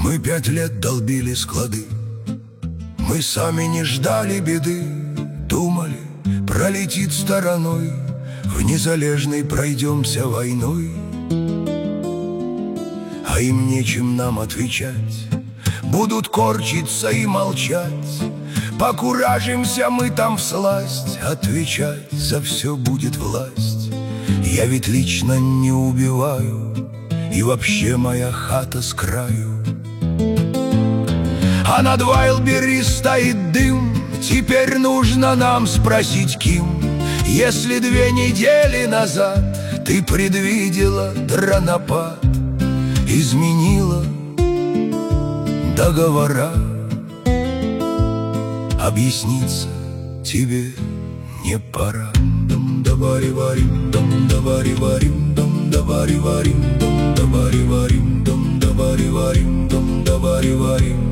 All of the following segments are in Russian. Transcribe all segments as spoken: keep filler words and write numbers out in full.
Мы пять лет долбили склады, мы сами не ждали беды. Думали, пролетит стороной, в Незалежной пройдемся войной. А им нечем нам отвечать, будут корчиться и молчать. Покуражимся мы там всласть, отвечать за все будет власть. Я ведь лично не убиваю, и вообще моя хата с краю. А над Вайлдберри стоит дым, теперь нужно нам спросить, Ким, если две недели назад ты предвидела дронопад, изменила договора. Объясниться тебе не пора. Дам давари варим, дам давари варим, дам давари варим, дам давари варим, дам давари варим, дам давари варим.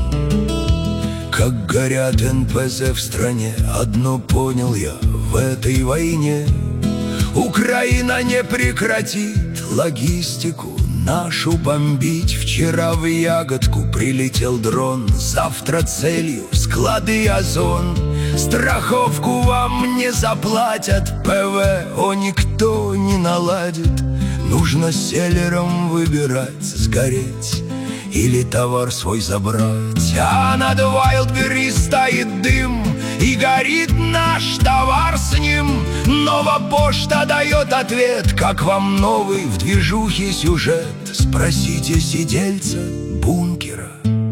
Как горят эн пэ зэ в стране, одно понял я в этой войне: Украина не прекратит логистику нашу бомбить. Вчера в Ягодку прилетел дрон, завтра целью склады Озон. Страховку вам не заплатят, пэ вэ о никто не наладит. Нужно селлером выбирать, сгореть или товар свой забрать. А над Вайлдберри стоит дым, и горит наш товар с ним. Нова почта дает ответ: как вам новый в движухе сюжет? Спросите сидельца бункера.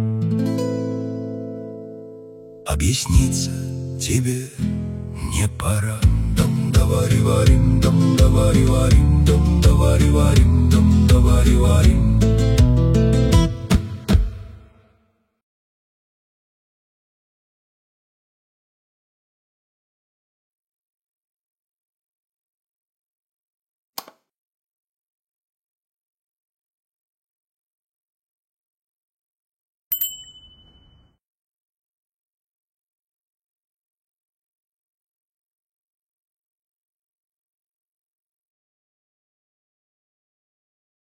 Объясниться тебе не пора. Дам давари варим, дам давари варим, дам давари варим, дам давари варим.